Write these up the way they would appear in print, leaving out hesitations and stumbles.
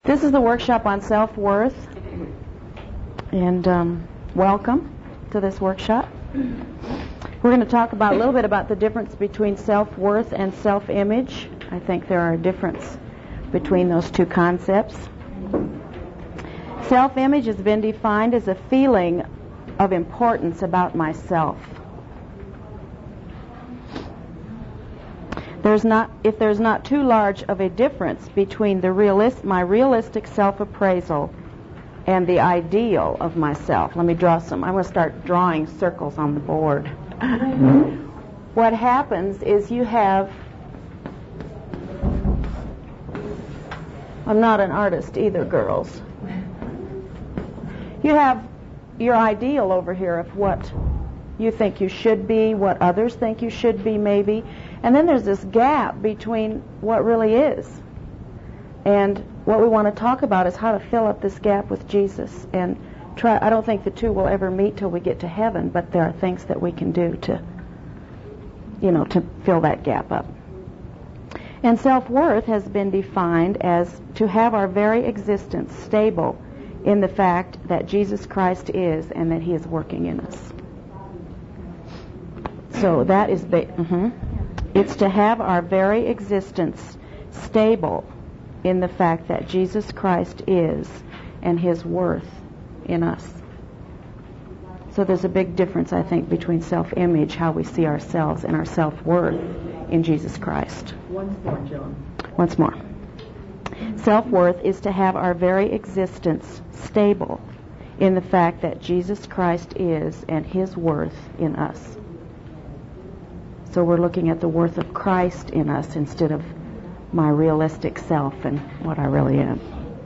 This is the workshop on self-worth, and welcome to this workshop. We're going to talk about a little bit about the difference between self-worth and self-image. I think there are a difference between those two concepts. Self-image has been defined as a feeling of importance about myself. If there's not too large of a difference between my realistic self-appraisal and the ideal of myself. Let me draw some. I'm going to start drawing circles on the board. What happens is I'm not an artist either, girls. You have your ideal over here of what you think you should be, what others think you should be maybe, and then there's this gap between what really is. And what we want to talk about is how to fill up this gap with Jesus. And I don't think the two will ever meet till we get to heaven, but there are things that we can do to fill that gap up. And self-worth has been defined as to have our very existence stable in the fact that Jesus Christ is and that He is working in us. So that is it's to have our very existence stable in the fact that Jesus Christ is and His worth in us. So there's a big difference, I think, between self-image, how we see ourselves, and our self-worth in Jesus Christ. Once more, Joan. Once more. Self-worth is to have our very existence stable in the fact that Jesus Christ is and His worth in us. So we're looking at the worth of Christ in us instead of my realistic self and what I really am.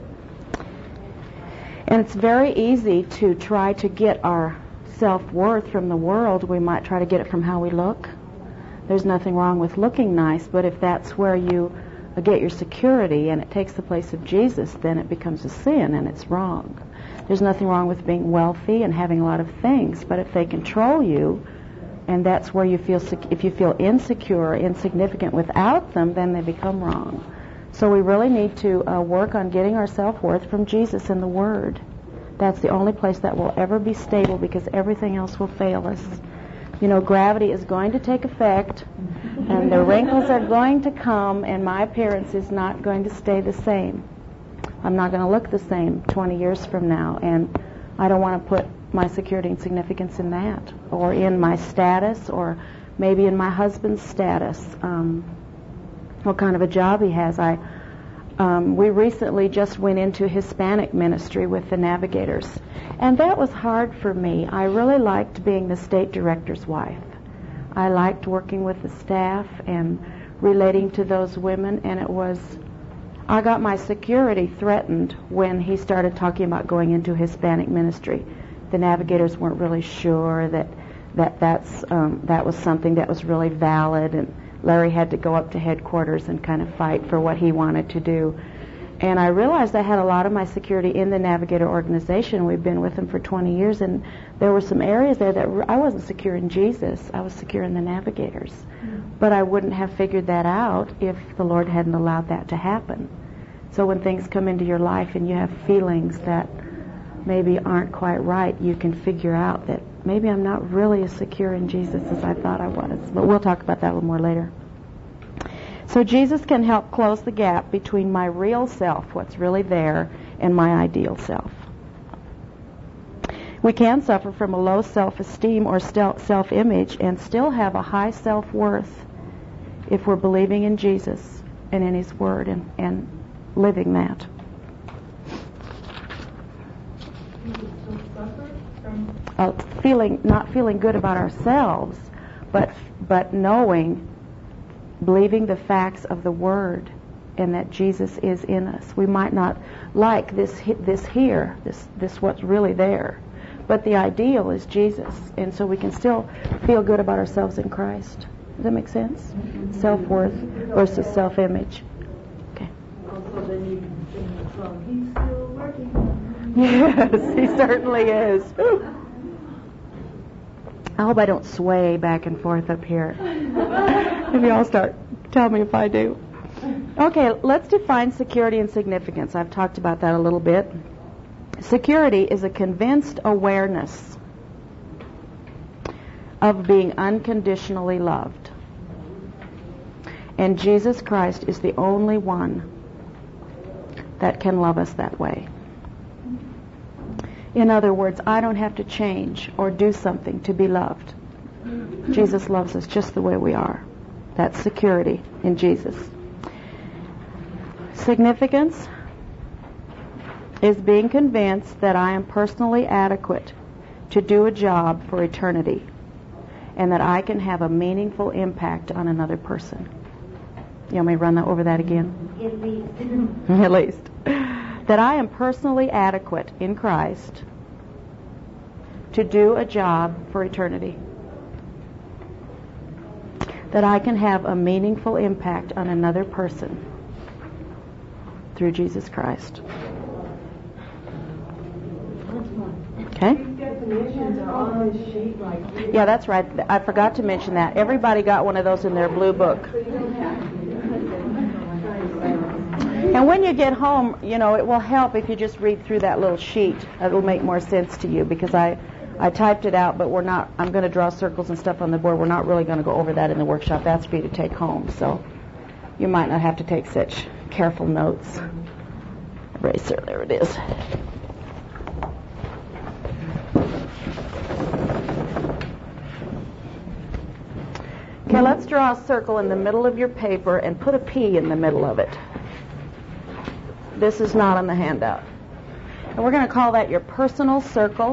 And it's very easy to try to get our self-worth from the world. We might try to get it from how we look. There's nothing wrong with looking nice, but if that's where you get your security and it takes the place of Jesus, then it becomes a sin and it's wrong. There's nothing wrong with being wealthy and having a lot of things, but if they control you, and that's where you feel, if you feel insecure or insignificant without them, then they become wrong. So we really need to work on getting our self-worth from Jesus and the Word. That's the only place that will ever be stable, because everything else will fail us. Gravity is going to take effect, and the wrinkles are going to come, and my appearance is not going to stay the same. I'm not going to look the same 20 years from now, and I don't want to put my security and significance in that, or in my status, or maybe in my husband's status, what kind of a job he has. We recently just went into Hispanic ministry with the Navigators, and that was hard for me. I really liked being the state director's wife. I liked working with the staff and relating to those women, and I got my security threatened when he started talking about going into Hispanic ministry. The Navigators weren't really sure that was something that was really valid, and Larry had to go up to headquarters and kind of fight for what he wanted to do. And I realized I had a lot of my security in the Navigator organization. We've been with them for 20 years, and there were some areas there that I wasn't secure in Jesus. I was secure in the Navigators. But I wouldn't have figured that out if the Lord hadn't allowed that to happen. So when things come into your life and you have feelings that maybe aren't quite right, you can figure out that maybe I'm not really as secure in Jesus as I thought I was. But we'll talk about that a little more later. So Jesus can help close the gap between my real self, what's really there, and my ideal self. We can suffer from a low self-esteem or self-image and still have a high self-worth if we're believing in Jesus and in His Word and living that. Not feeling good about ourselves, but knowing, believing the facts of the Word, and that Jesus is in us. We might not like this what's really there, but the ideal is Jesus, and so we can still feel good about ourselves in Christ. Does that make sense? Mm-hmm. Self-worth versus self-image. Okay. Also, then you can sing the song, He's still working. Yes, He certainly is. I hope I don't sway back and forth up here. Maybe y'all tell me if I do. Okay, let's define security and significance. I've talked about that a little bit. Security is a convinced awareness of being unconditionally loved. And Jesus Christ is the only one that can love us that way. In other words, I don't have to change or do something to be loved. Jesus loves us just the way we are. That's security in Jesus. Significance is being convinced that I am personally adequate to do a job for eternity and that I can have a meaningful impact on another person. You want me to run over that again? At least. At least. That I am personally adequate in Christ to do a job for eternity. That I can have a meaningful impact on another person through Jesus Christ. Okay? Definitions are on this sheet, like. Yeah, that's right. I forgot to mention that. Everybody got one of those in their blue book. And when you get home, it will help if you just read through that little sheet. It'll make more sense to you because I typed it out, but I'm going to draw circles and stuff on the board. We're not really going to go over that in the workshop. That's for you to take home. So you might not have to take such careful notes. Eraser, there it is. Okay, let's draw a circle in the middle of your paper and put a P in the middle of it. This is not on the handout. And we're going to call that your personal circle.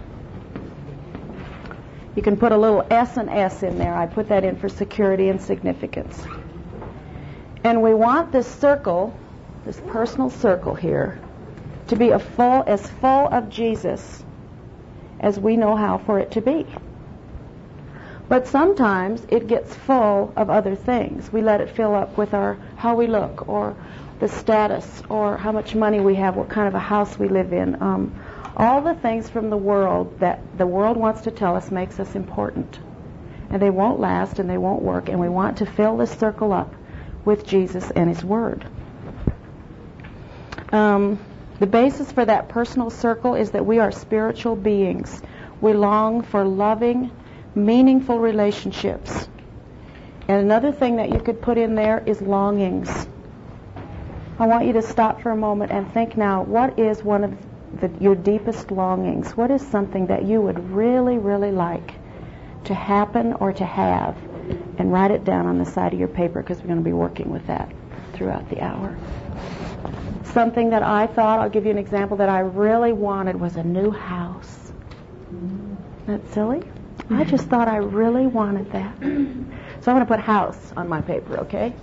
You can put a little S and S in there. I put that in for security and significance. And we want this circle, this personal circle here, to be as full of Jesus as we know how for it to be. But sometimes it gets full of other things. We let it fill up with how we look, or the status, or how much money we have, what kind of a house we live in. All the things from the world that the world wants to tell us makes us important. And they won't last and they won't work. And we want to fill this circle up with Jesus and His Word. The basis for that personal circle is that we are spiritual beings. We long for loving, meaningful relationships. And another thing that you could put in there is longings. I want you to stop for a moment and think now, what is one of your deepest longings? What is something that you would really, really like to happen or to have? And write it down on the side of your paper because we're going to be working with that throughout the hour. Something that I thought, I'll give you an example, that I really wanted was a new house. Isn't that silly? I just thought I really wanted that. So I'm going to put house on my paper, okay?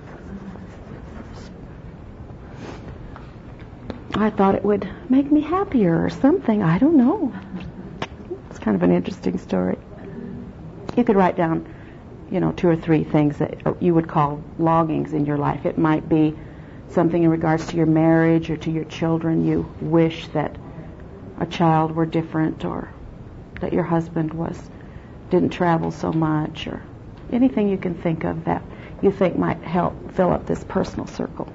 I thought it would make me happier or something. I don't know. It's kind of an interesting story. You could write down, 2 or 3 things that you would call longings in your life. It might be something in regards to your marriage or to your children. You wish that a child were different, or that your husband didn't travel so much, or anything you can think of that you think might help fill up this personal circle.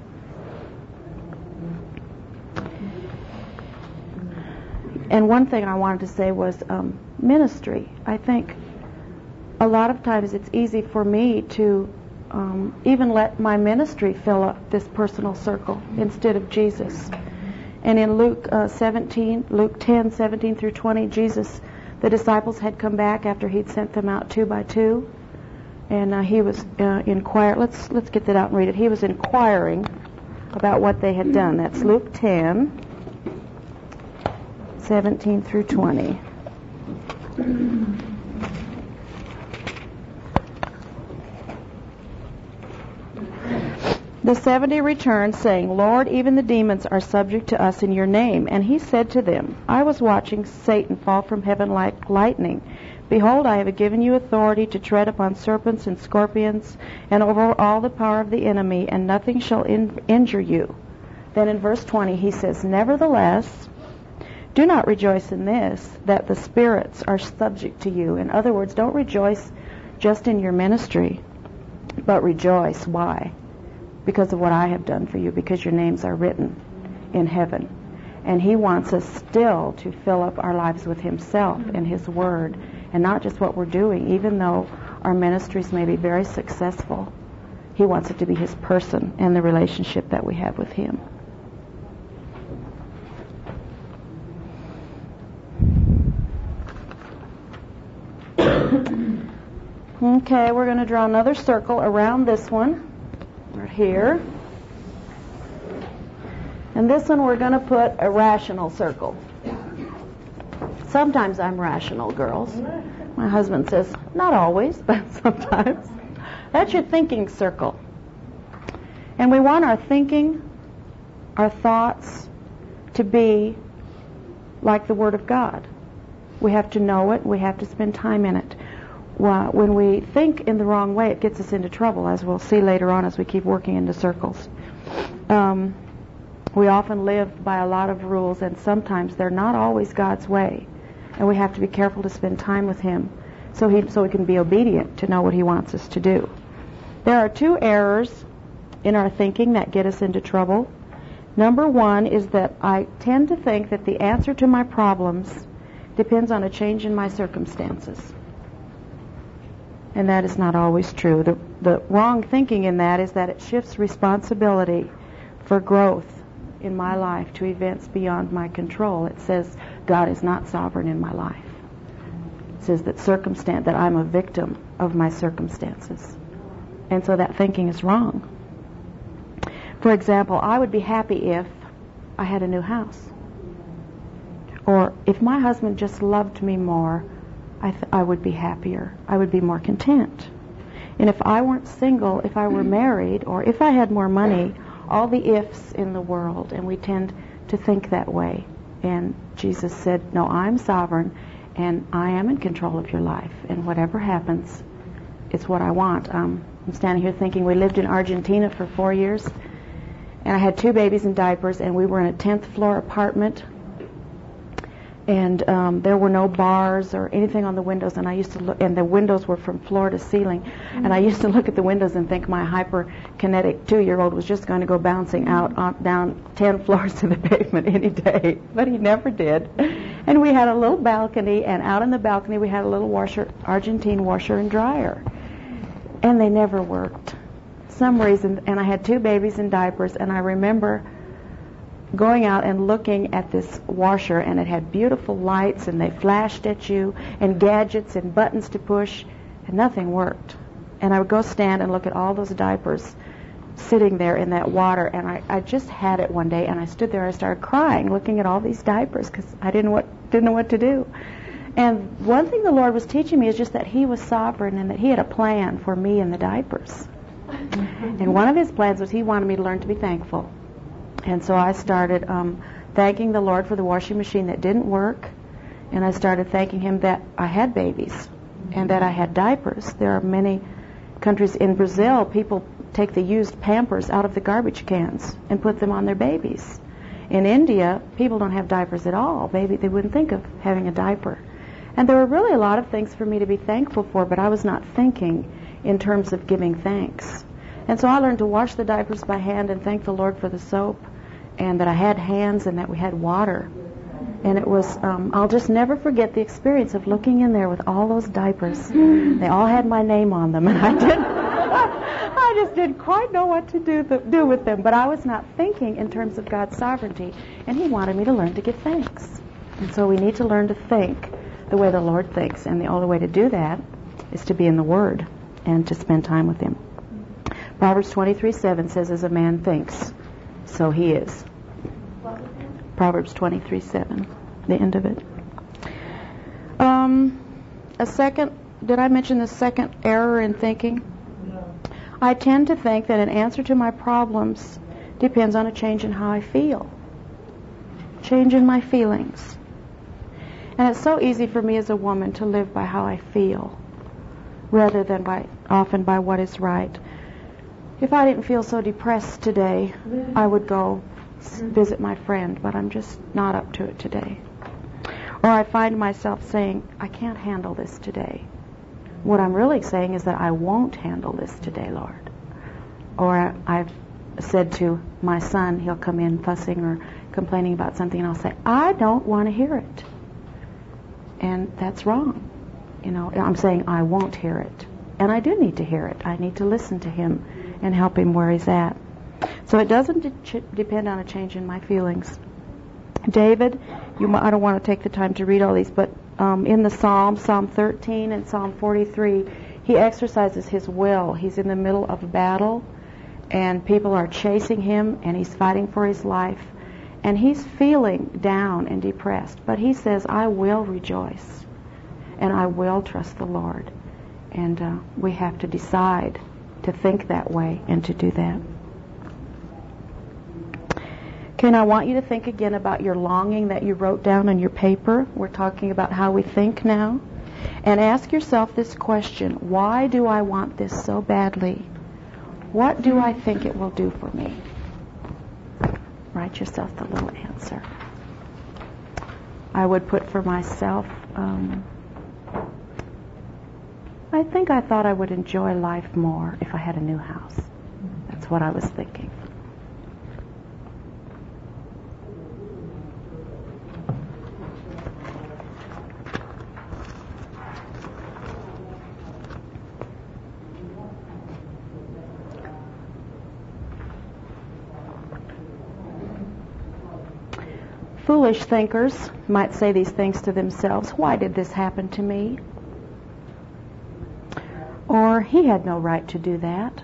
And one thing I wanted to say was ministry. I think a lot of times it's easy for me to even let my ministry fill up this personal circle instead of Jesus. And in Luke 10, 17 through 20, the disciples had come back after He'd sent them out 2 by 2. And He was inquiring. Let's get that out and read it. He was inquiring about what they had done. That's Luke 10, 17 through 20. The 70 returned, saying, Lord, even the demons are subject to us in your name. And He said to them, I was watching Satan fall from heaven like lightning. Behold, I have given you authority to tread upon serpents and scorpions and over all the power of the enemy, and nothing shall injure you. Then in verse 20 He says, Nevertheless, do not rejoice in this, that the spirits are subject to you. In other words, don't rejoice just in your ministry, but rejoice. Why? because of what I have done for you, because your names are written in heaven. And he wants us still to fill up our lives with himself and his word, and not just what we're doing. Even though our ministries may be very successful, he wants it to be his person and the relationship that we have with him. Okay, we're going to draw another circle around this one, right here. And this one we're going to put a rational circle. Sometimes I'm rational, girls. My husband says, not always, but sometimes. That's your thinking circle. And we want our thinking, our thoughts, to be like the Word of God. We have to know it. We have to spend time in it. When we think in the wrong way, it gets us into trouble, as we'll see later on as we keep working into circles. We often live by a lot of rules, and sometimes they're not always God's way. And we have to be careful to spend time with him so we can be obedient to know what he wants us to do. There are two errors in our thinking that get us into trouble. Number one is that I tend to think that the answer to my problems depends on a change in my circumstances. And that is not always true. The wrong thinking in that is that it shifts responsibility for growth in my life to events beyond my control. It says God is not sovereign in my life. It says that I'm a victim of my circumstances. And so that thinking is wrong. For example, I would be happy if I had a new house. Or if my husband just loved me more, I would be happier. I would be more content. And if I weren't single, if I were married, or if I had more money, all the ifs in the world, and we tend to think that way. And Jesus said, no, I'm sovereign, and I am in control of your life. And whatever happens, it's what I want. I'm standing here thinking we lived in Argentina for 4 years, and I had 2 babies in diapers, and we were in a 10th floor apartment. And there were no bars or anything on the windows, and I used to look, and the windows were from floor to ceiling, and I used to look at the windows and think my hyperkinetic 2-year-old was just going to go bouncing out down 10 floors to the pavement any day, but he never did. And we had a little balcony, and out on the balcony we had a little Argentine washer and dryer, and they never worked. Some reason, and I had 2 babies in diapers, and I remember going out and looking at this washer, and it had beautiful lights, and they flashed at you, and gadgets and buttons to push, and nothing worked. And I would go stand and look at all those diapers sitting there in that water, and I just had it one day, and I stood there and I started crying looking at all these diapers because I didn't know what to do. And one thing the Lord was teaching me is just that he was sovereign and that he had a plan for me and the diapers. And one of his plans was he wanted me to learn to be thankful. And so I started thanking the Lord for the washing machine that didn't work, and I started thanking him that I had babies and that I had diapers. There are many countries in Brazil, people take the used Pampers out of the garbage cans and put them on their babies. In India, people don't have diapers at all. They wouldn't think of having a diaper. And there were really a lot of things for me to be thankful for, but I was not thinking in terms of giving thanks. And so I learned to wash the diapers by hand and thank the Lord for the soap, and that I had hands and that we had water. And it was, I'll just never forget the experience of looking in there with all those diapers. They all had my name on them, and I just didn't quite know what to do with them. But I was not thinking in terms of God's sovereignty, and he wanted me to learn to give thanks. And so we need to learn to think the way the Lord thinks, and the only way to do that is to be in the Word and to spend time with him. Proverbs 23:7 says, as a man thinks, so he is. Proverbs 23:7, the end of it. Did I mention the second error in thinking? No. I tend to think that an answer to my problems depends on a change in how I feel. Change in my feelings. And it's so easy for me as a woman to live by how I feel rather than often by what is right. If I didn't feel so depressed today, I would go visit my friend, but I'm just not up to it today. Or I find myself saying, I can't handle this today. What I'm really saying is that I won't handle this today, Lord. Or I've said to my son, he'll come in fussing or complaining about something, and I'll say, I don't want to hear it. And that's wrong. I'm saying I won't hear it. And I do need to hear it. I need to listen to him and help him where he's at. So it doesn't depend on a change in my feelings. David, I don't want to take the time to read all these, but in the Psalm 13 and Psalm 43, he exercises his will. He's in the middle of a battle, and people are chasing him, and he's fighting for his life. And he's feeling down and depressed. But he says, I will rejoice, and I will trust the Lord. And we have to decide to think that way and to do that. Okay, and I want you to think again about your longing that you wrote down on your paper. We're talking about how we think now. And ask yourself this question: why do I want this so badly? What do I think it will do for me? Write yourself the little answer. I would put for myself, I thought I would enjoy life more if I had a new house. That's what I was thinking. Foolish thinkers might say these things to themselves. Why did this happen to me? Or, he had no right to do that.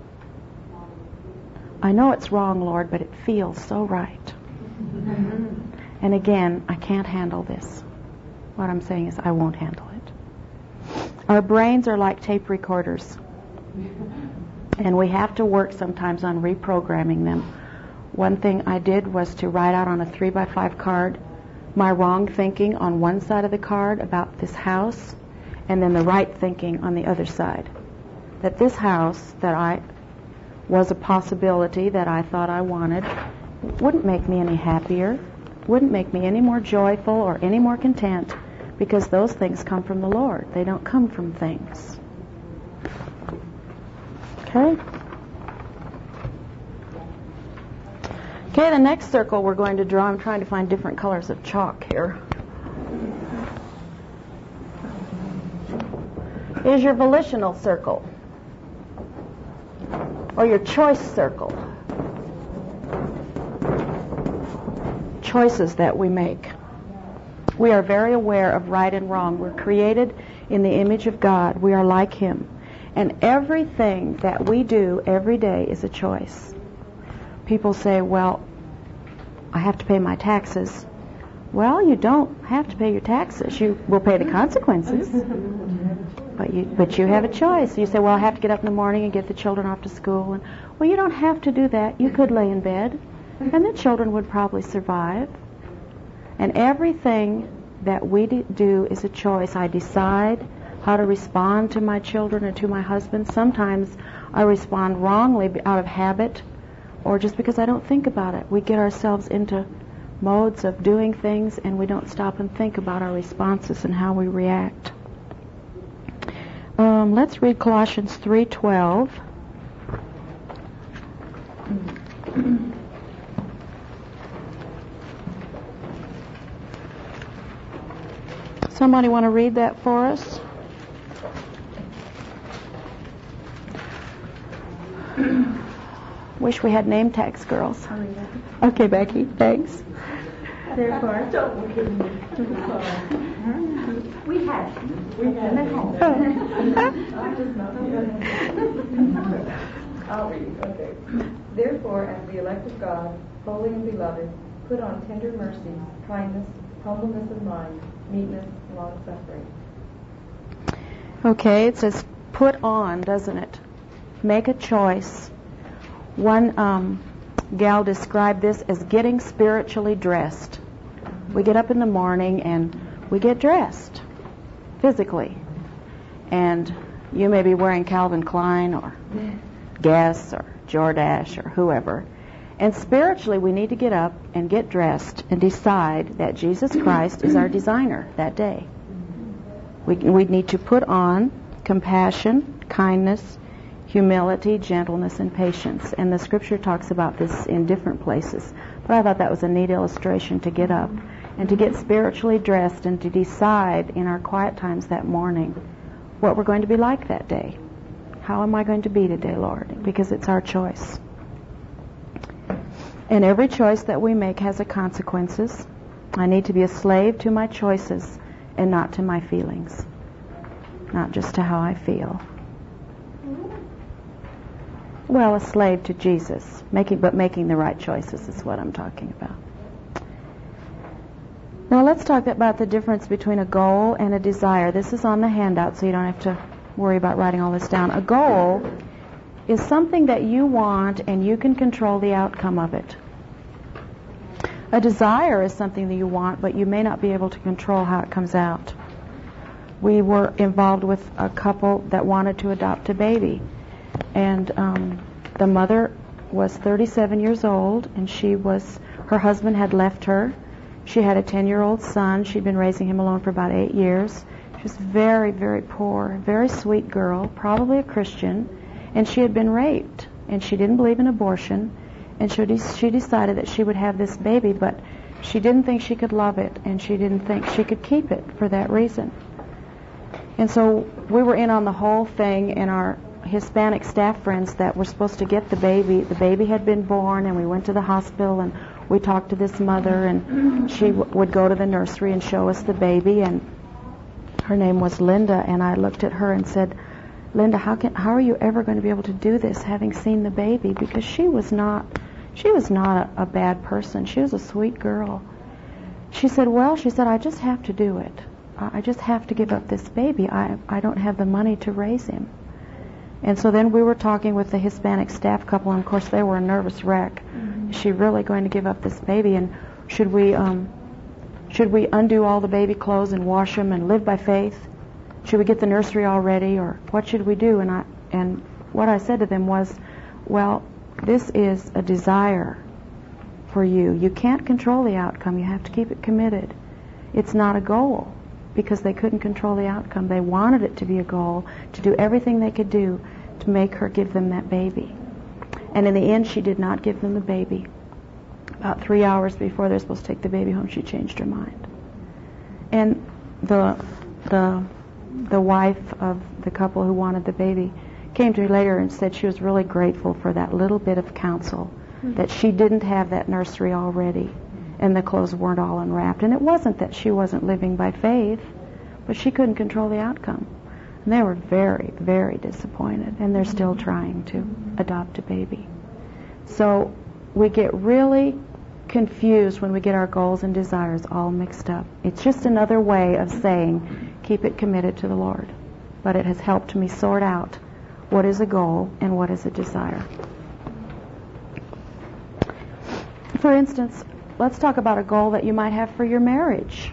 I know it's wrong, Lord, but it feels so right. And again, I can't handle this. What I'm saying is I won't handle it. Our brains are like tape recorders. And we have to work sometimes on reprogramming them. One thing I did was to write out on a 3x5 card my wrong thinking on one side of the card about this house, and then the right thinking on the other side. That this house that was a possibility that I thought I wanted wouldn't make me any happier, wouldn't make me any more joyful or any more content, because those things come from the Lord. They don't come from things. Okay? Okay, the next circle we're going to draw, I'm trying to find different colors of chalk here, is your volitional circle, or your choice circle. Choices that we make. We are very aware of right and wrong. We're created in the image of God. We are like Him. And everything that we do every day is a choice. People say, well, I have to pay my taxes. Well, you don't have to pay your taxes. You will pay the consequences. But you have a choice. You say, well, I have to get up in the morning and get the children off to school. And, well, you don't have to do that. You could lay in bed, and the children would probably survive. And everything that we do is a choice. I decide how to respond to my children or to my husband. Sometimes I respond wrongly out of habit, or just because I don't think about it. We get ourselves into modes of doing things, and we don't stop and think about our responses and how we react. Let's read Colossians 3:12. Somebody want to read that for us? Wish we had name tags, girls. Okay, Becky, thanks. Therefore, don't look at me. We had at home. I'll read. Okay. Therefore, as the elect of God, holy and beloved, put on tender mercies, kindness, humbleness of mind, meekness, long-suffering. Okay, it says put on, doesn't it? Make a choice. One gal described this as getting spiritually dressed. We get up in the morning and we get dressed physically. And you may be wearing Calvin Klein or Guess or Jordache or whoever. And spiritually we need to get up and get dressed and decide that Jesus Christ is our designer that day. We need to put on compassion, kindness, humility, gentleness, and patience. And the scripture talks about this in different places. But I thought that was a neat illustration to get up and to get spiritually dressed and to decide in our quiet times that morning what we're going to be like that day. How am I going to be today, Lord? Because it's our choice. And every choice that we make has a consequences. I need to be a slave to my choices and not to my feelings. Not just to how I feel. Well, a slave to Jesus, making the right choices is what I'm talking about. Now let's talk about the difference between a goal and a desire. This is on the handout, so you don't have to worry about writing all this down. A goal is something that you want and you can control the outcome of it. A desire is something that you want, but you may not be able to control how it comes out. We were involved with a couple that wanted to adopt a baby. And the mother was 37 years old, and her husband had left her. She had a 10-year-old son. She'd been raising him alone for about 8 years. She was very, very poor, very sweet girl, probably a Christian, and she had been raped, and she didn't believe in abortion, and she decided that she would have this baby, but she didn't think she could love it, and she didn't think she could keep it for that reason. And so we were in on the whole thing, and our Hispanic staff friends that were supposed to get the baby had been born, and we went to the hospital, and we talked to this mother, and she would go to the nursery and show us the baby, and her name was Linda, and I looked at her and said, Linda, how are you ever going to be able to do this having seen the baby? Because she was not a bad person. She was a sweet girl. She said, I just have to do it. I just have to give up this baby. I don't have the money to raise him. And so then we were talking with the Hispanic staff couple, and of course they were a nervous wreck. Is she really going to give up this baby? And should we undo all the baby clothes and wash them and live by faith? Should we get the nursery all ready, or what should we do? And what I said to them was, well, this is a desire for you. You can't control the outcome. You have to keep it committed. It's not a goal, because they couldn't control the outcome. They wanted it to be a goal, to do everything they could do to make her give them that baby. And in the end, she did not give them the baby. About 3 hours before they're supposed to take the baby home, she changed her mind. And the wife of the couple who wanted the baby came to me later and said she was really grateful for that little bit of counsel, that she didn't have that nursery already and the clothes weren't all unwrapped. And it wasn't that she wasn't living by faith, but she couldn't control the outcome. And they were very, very disappointed, and they're still trying to adopt a baby. So we get really confused when we get our goals and desires all mixed up. It's just another way of saying, keep it committed to the Lord. But it has helped me sort out what is a goal and what is a desire. For instance, let's talk about a goal that you might have for your marriage.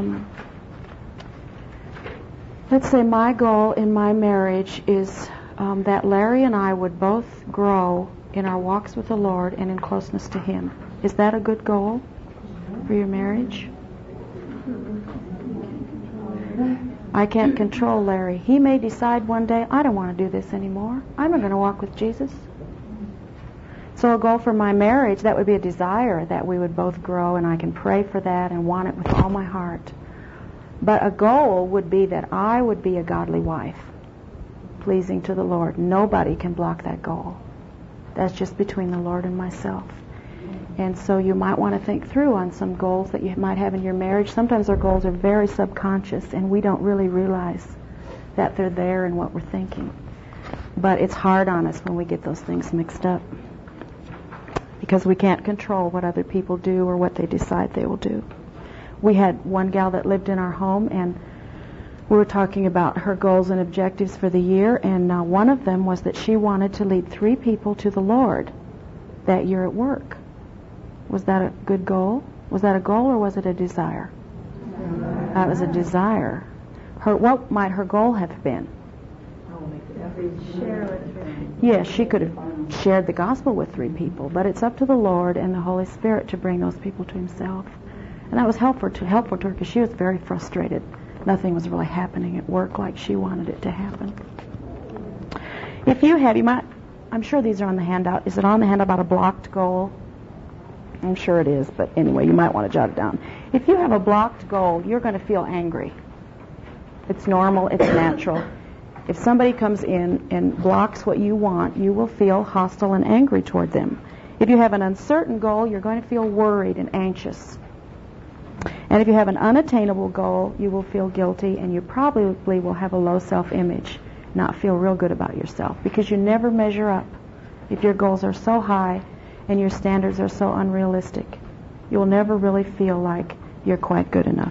Let's say my goal in my marriage is that Larry and I would both grow in our walks with the Lord and in closeness to Him. Is that a good goal for your marriage? I can't control Larry. He may decide one day, I don't want to do this anymore. I'm not going to walk with Jesus. So a goal for my marriage, that would be a desire that we would both grow, and I can pray for that and want it with all my heart. But a goal would be that I would be a godly wife, pleasing to the Lord. Nobody can block that goal. That's just between the Lord and myself. And so you might want to think through on some goals that you might have in your marriage. Sometimes our goals are very subconscious, and we don't really realize that they're there in what we're thinking. But it's hard on us when we get those things mixed up, because we can't control what other people do or what they decide they will do. We had one gal that lived in our home, and we were talking about her goals and objectives for the year, and one of them was that she wanted to lead 3 people to the Lord that year at work. Was that a good goal? Was that a goal, or was it a desire? That was a desire. What might her goal have been? Yes, she could have shared the gospel with 3 people, but it's up to the Lord and the Holy Spirit to bring those people to Himself. And that was helpful to her, because she was very frustrated. Nothing was really happening at work like she wanted it to happen. If you have, I'm sure these are on the handout. Is it on the handout about a blocked goal? I'm sure it is, but anyway, you might want to jot it down. If you have a blocked goal, you're going to feel angry. It's normal, it's natural. If somebody comes in and blocks what you want, you will feel hostile and angry toward them. If you have an uncertain goal, you're going to feel worried and anxious. And if you have an unattainable goal, you will feel guilty, and you probably will have a low self-image, not feel real good about yourself, because you never measure up. If your goals are so high and your standards are so unrealistic, you will never really feel like you're quite good enough.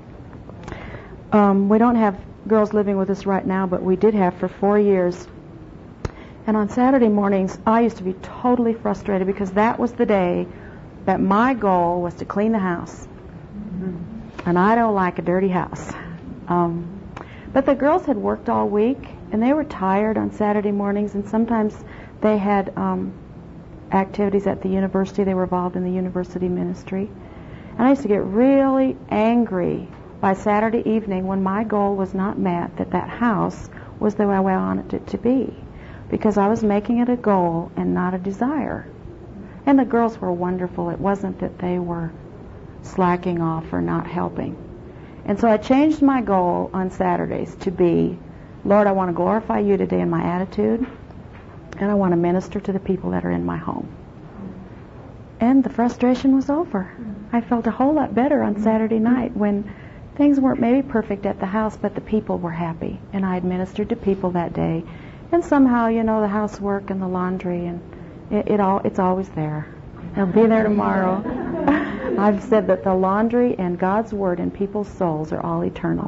We don't have girls living with us right now, but we did have for 4 years. And on Saturday mornings, I used to be totally frustrated because that was the day that my goal was to clean the house. And I don't like a dirty house. But the girls had worked all week, and they were tired on Saturday mornings, and sometimes they had activities at the university. They were involved in the university ministry. And I used to get really angry by Saturday evening when my goal was not met, that house was the way I wanted it to be, because I was making it a goal and not a desire. And the girls were wonderful. It wasn't that they were slacking off or not helping. And so I changed my goal on Saturdays to be, Lord, I want to glorify you today in my attitude, and I want to minister to the people that are in my home. And the frustration was over. I felt a whole lot better on Saturday night when things weren't maybe perfect at the house, but the people were happy. And I had ministered to people that day. And somehow, the housework and the laundry, and it's always there. It'll be there tomorrow. I've said that the laundry and God's Word and people's souls are all eternal.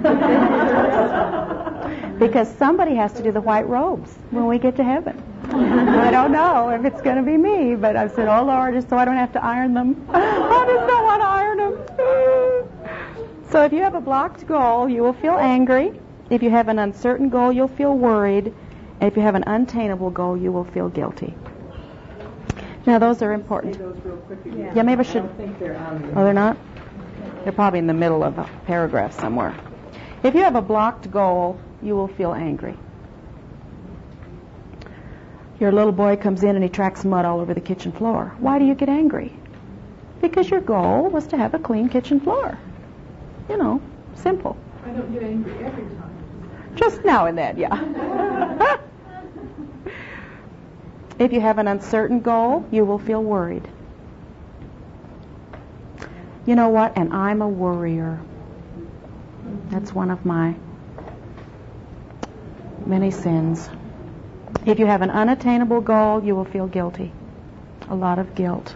Because somebody has to do the white robes when we get to heaven. I don't know if it's going to be me, but I've said, oh, Lord, just so I don't have to iron them. I just don't want to iron them. So if you have a blocked goal, you will feel angry. If you have an uncertain goal, you'll feel worried. And if you have an unattainable goal, you will feel guilty. Now, those are important. Those real quick again. Yeah, maybe I should. I don't think they're on there. Oh, they're not? They're probably in the middle of a paragraph somewhere. If you have a blocked goal, you will feel angry. Your little boy comes in and he tracks mud all over the kitchen floor. Why do you get angry? Because your goal was to have a clean kitchen floor. Simple. I don't get angry every time. Just now and then, yeah. If you have an uncertain goal, you will feel worried. You know what? And I'm a worrier. That's one of my many sins. If you have an unattainable goal, you will feel guilty. A lot of guilt.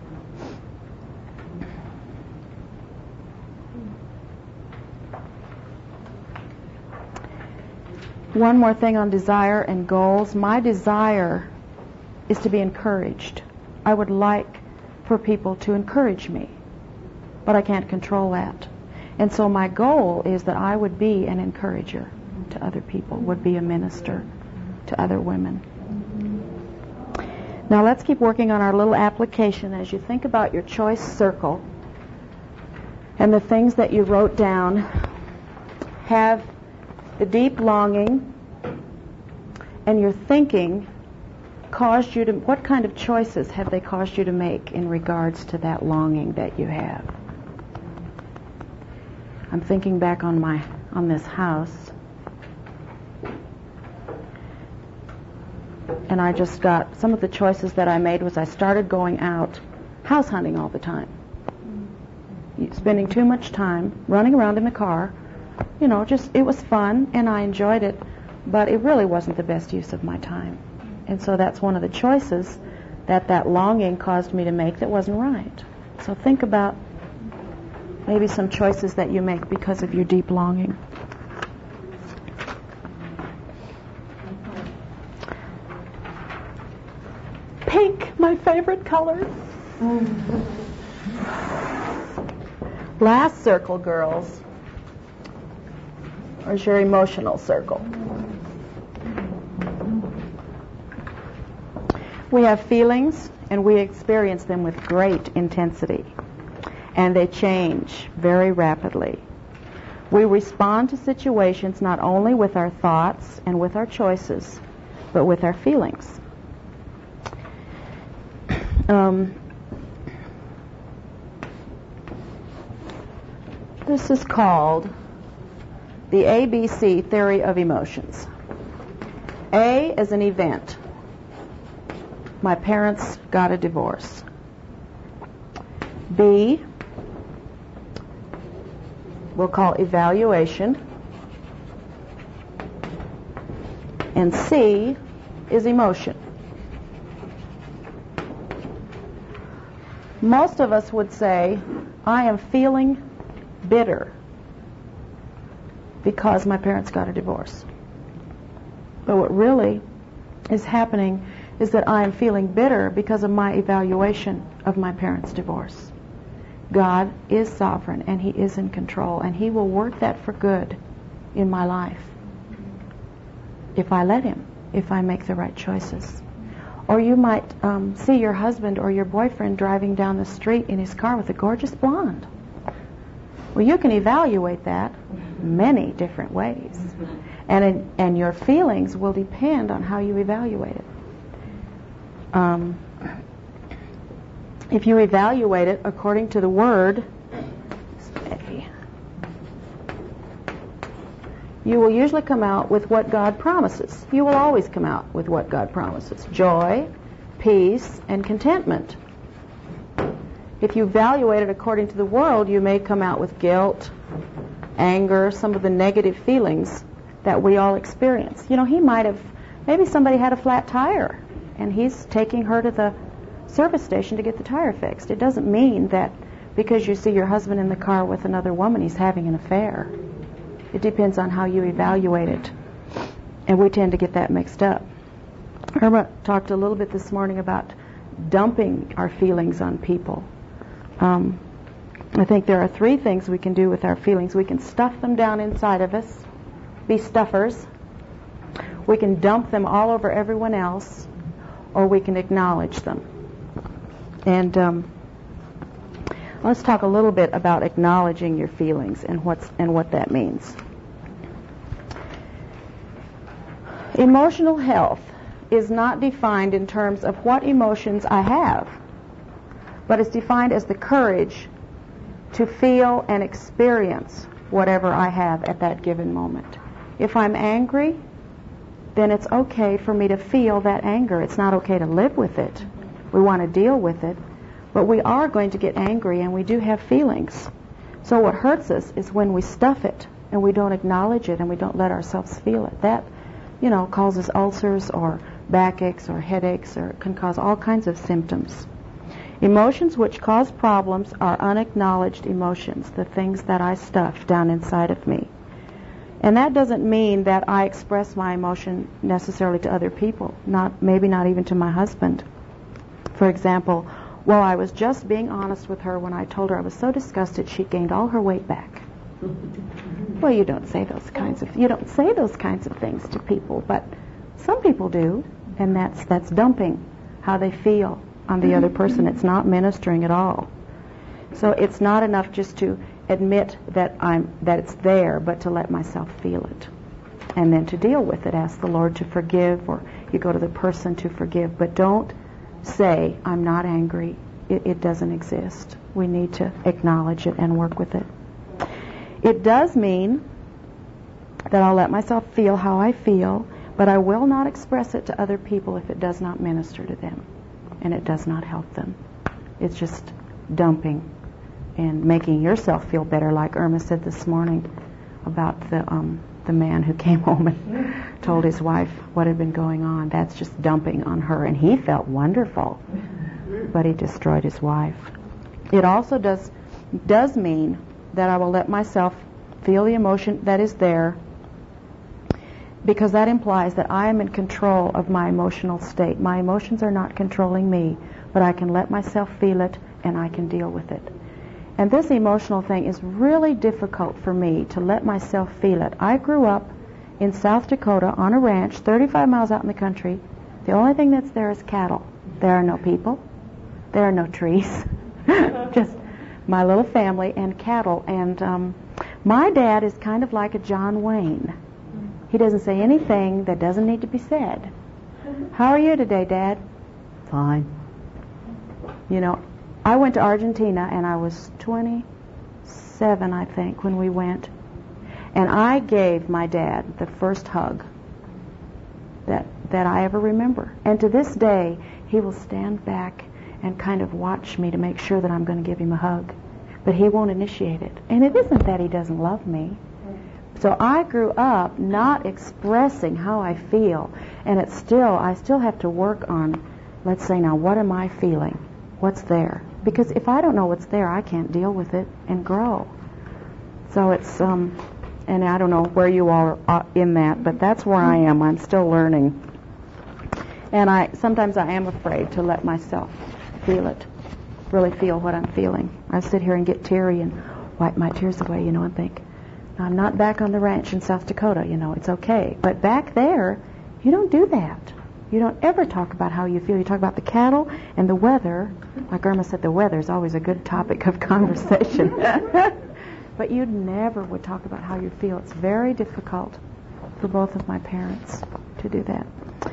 One more thing on desire and goals. My desire is to be encouraged. I would like for people to encourage me, but I can't control that. And so my goal is that I would be an encourager to other people, would be a minister to other women. Now let's keep working on our little application. As you think about your choice circle and the things that you wrote down, have the deep longing and your thinking caused you to, what kind of choices have they caused you to make in regards to that longing that you have? I'm thinking back on this house, and I just got, some of the choices that I made was I started going out house hunting all the time. Spending too much time running around in the car. It was fun and I enjoyed it, but it really wasn't the best use of my time. And so that's one of the choices that longing caused me to make that wasn't right. So think about maybe some choices that you make because of your deep longing. Pink, my favorite color. Last circle, girls. Or is your emotional circle? We have feelings, and we experience them with great intensity, and they change very rapidly. We respond to situations not only with our thoughts and with our choices, but with our feelings. This is called the ABC theory of emotions. A is an event. My parents got a divorce. B, we'll call evaluation. And C is emotion. Most of us would say, I am feeling bitter because my parents got a divorce. But what really is happening is that I am feeling bitter because of my evaluation of my parents' divorce. God is sovereign and He is in control, and He will work that for good in my life if I let Him, if I make the right choices. Or you might see your husband or your boyfriend driving down the street in his car with a gorgeous blonde. Well, you can evaluate that many different ways. And your feelings will depend on how you evaluate it. If you evaluate it according to the Word, you will usually come out with what God promises. You will always come out with what God promises. Joy, peace, and contentment. If you evaluate it according to the world, you may come out with guilt, anger, some of the negative feelings that we all experience. You know, maybe somebody had a flat tire, and he's taking her to the service station to get the tire fixed. It doesn't mean that because you see your husband in the car with another woman, he's having an affair. It depends on how you evaluate it. And we tend to get that mixed up. Irma talked a little bit this morning about dumping our feelings on people. I think there are 3 things we can do with our feelings. We can stuff them down inside of us, be stuffers. We can dump them all over everyone else, or we can acknowledge them. And let's talk a little bit about acknowledging your feelings and what that means. Emotional health is not defined in terms of what emotions I have, but it's defined as the courage to feel and experience whatever I have at that given moment. If I'm angry, then it's okay for me to feel that anger. It's not okay to live with it. We want to deal with it, but we are going to get angry, and we do have feelings. So what hurts us is when we stuff it and we don't acknowledge it and we don't let ourselves feel it. That, causes ulcers or backaches or headaches, or it can cause all kinds of symptoms. Emotions which cause problems are unacknowledged emotions, the things that I stuff down inside of me. And that doesn't mean that I express my emotion necessarily to other people, maybe not even to my husband. For example, I was just being honest with her when I told her I was so disgusted she gained all her weight back. Well, you don't say those kinds of things to people, but some people do, and that's dumping how they feel on the other person. It's not ministering at all. So it's not enough just to admit that it's there, but to let myself feel it, and then to deal with it. Ask the Lord to forgive, or you go to the person to forgive, but don't say, I'm not angry. It doesn't exist. We need to acknowledge it and work with it. It does mean that I'll let myself feel how I feel, but I will not express it to other people if it does not minister to them and it does not help them. It's just dumping and making yourself feel better, like Irma said this morning about the man who came home and told his wife what had been going on. That's just dumping on her, and he felt wonderful, but he destroyed his wife. It also does mean that I will let myself feel the emotion that is there, because that implies that I am in control of my emotional state. My emotions are not controlling me, but I can let myself feel it and I can deal with it. And this emotional thing is really difficult for me to let myself feel it. I grew up in South Dakota on a ranch 35 miles out in the country. The only thing that's there is cattle. There are no people. There are no trees. Just my little family and cattle. And my dad is kind of like a John Wayne. He doesn't say anything that doesn't need to be said. How are you today, Dad? Fine. You know, I went to Argentina, and I was 27, I think, when we went. And I gave my dad the first hug that I ever remember. And to this day, he will stand back and kind of watch me to make sure that I'm going to give him a hug. But he won't initiate it. And it isn't that he doesn't love me. So I grew up not expressing how I feel. And I still have to work on, let's say now, what am I feeling? What's there? Because if I don't know what's there, I can't deal with it and grow. So it's, and I don't know where you all are in that, but that's where I am. I'm still learning. And sometimes I am afraid to let myself feel it, really feel what I'm feeling. I sit here and get teary and wipe my tears away, and think, I'm not back on the ranch in South Dakota, it's okay. But back there, you don't do that. You don't ever talk about how you feel. You talk about the cattle and the weather. Like Irma said, the weather is always a good topic of conversation. But you never would talk about how you feel. It's very difficult for both of my parents to do that.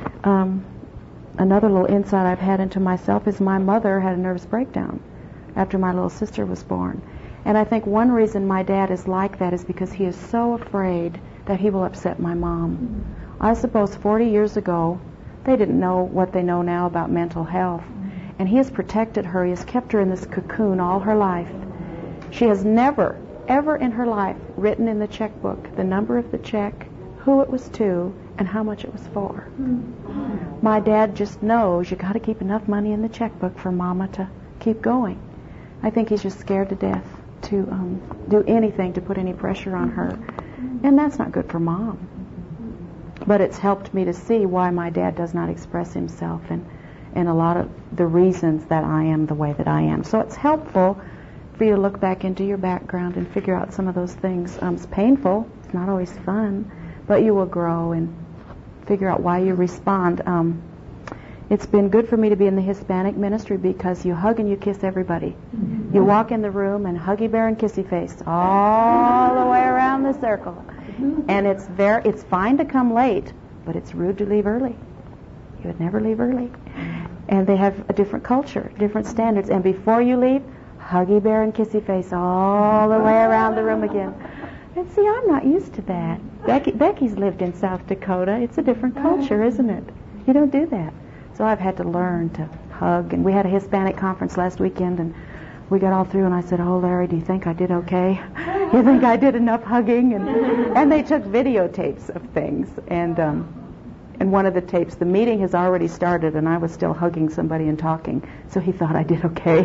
Another little insight I've had into myself is my mother had a nervous breakdown after my little sister was born. And I think one reason my dad is like that is because he is so afraid that he will upset my mom. I suppose 40 years ago, they didn't know what they know now about mental health. And he has protected her. He has kept her in this cocoon all her life. She has never, ever in her life written in the checkbook the number of the check, who it was to, and how much it was for. My dad just knows you got to keep enough money in the checkbook for Mama to keep going. I think he's just scared to death to do anything to put any pressure on her. And that's not good for Mom. But it's helped me to see why my dad does not express himself and a lot of the reasons that I am the way that I am. So it's helpful for you to look back into your background and figure out some of those things. It's painful. It's not always fun. But you will grow and figure out why you respond. It's been good for me to be in the Hispanic ministry because you hug and you kiss everybody. Mm-hmm. You walk in the room and huggy bear and kissy face all the way around the circle. Mm-hmm. And it's fine to come late, but it's rude to leave early. You would never leave early. And they have a different culture, different standards. And before you leave, huggy bear and kissy face all the way around the room again. And see, I'm not used to that. Becky's lived in South Dakota. It's a different culture, isn't it? You don't do that. So I've had to learn to hug. And we had a Hispanic conference last weekend, and we got all through, and I said, "Oh, Larry, do you think I did okay? You think I did enough hugging?" And they took videotapes of things. And one of the tapes, the meeting has already started, and I was still hugging somebody and talking. So he thought I did okay.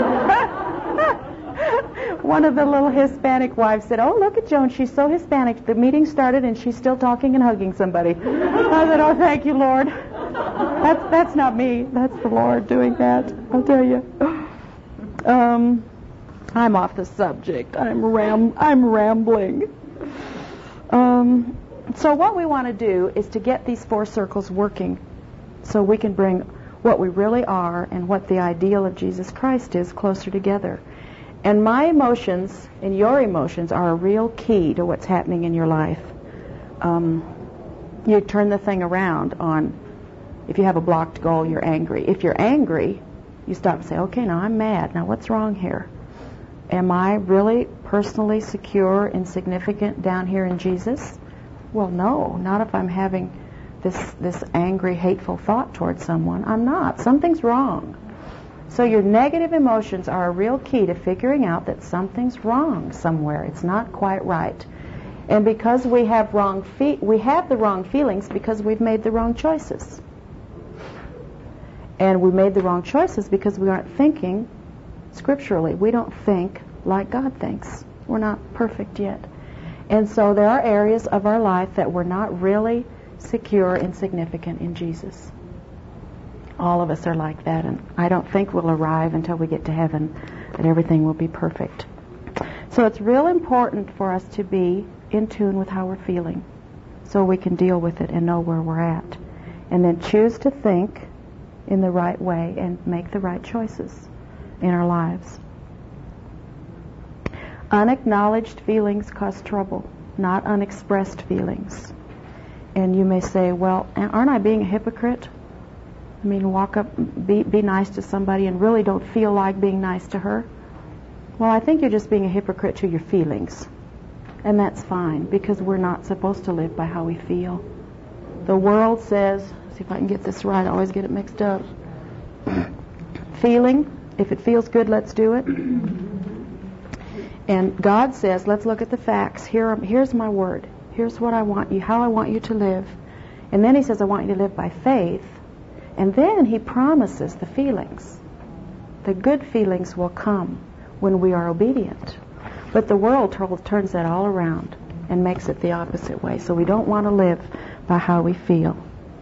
One of the little Hispanic wives said, "Oh, look at Joan. She's so Hispanic. The meeting started, and she's still talking and hugging somebody." I said, "Oh, thank you, Lord. That's not me. That's the Lord doing that. I'll tell you." I'm off the subject. I'm rambling. So what we want to do is to get these four circles working so we can bring what we really are and what the ideal of Jesus Christ is closer together. And my emotions and your emotions are a real key to what's happening in your life. You turn the thing around on, if you have a blocked goal, you're angry. If you're angry, you stop and say, "Okay, now I'm mad. Now what's wrong here? Am I really personally secure and significant down here in Jesus?" Well, no, not if I'm having this angry, hateful thought towards someone. I'm not. Something's wrong. So your negative emotions are a real key to figuring out that something's wrong somewhere. It's not quite right. And because we have the wrong feelings because we've made the wrong choices. And we made the wrong choices because we aren't thinking scripturally. We don't think like God thinks. We're not perfect yet. And so there are areas of our life that we're not really secure and significant in Jesus. All of us are like that, and I don't think we'll arrive until we get to heaven that everything will be perfect. So it's real important for us to be in tune with how we're feeling so we can deal with it and know where we're at. And then choose to think in the right way and make the right choices in our lives. Unacknowledged feelings cause trouble, not unexpressed feelings. And you may say, "Well, aren't I being a hypocrite? I mean, walk up, be nice to somebody and really don't feel like being nice to her. Well, I think you're just being a hypocrite to your feelings. And that's fine, because we're not supposed to live by how we feel. The world says, see if I can get this right, I always get it mixed up. Feeling, if it feels good, let's do it. And God says, let's look at the facts. Here's my word. Here's what I want you, how I want you to live. And then he says, I want you to live by faith. And then he promises the feelings. The good feelings will come when we are obedient. But the world turns that all around and makes it the opposite way. So we don't want to live by how we feel.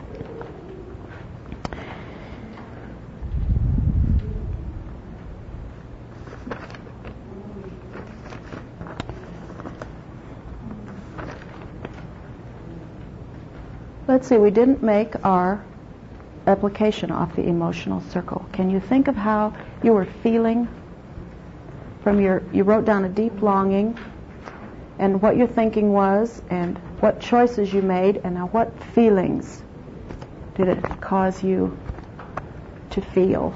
Let's see, we didn't make our application off the emotional circle. Can you think of how you were feeling from you wrote down a deep longing and what your thinking was and what choices you made, and now what feelings did it cause you to feel?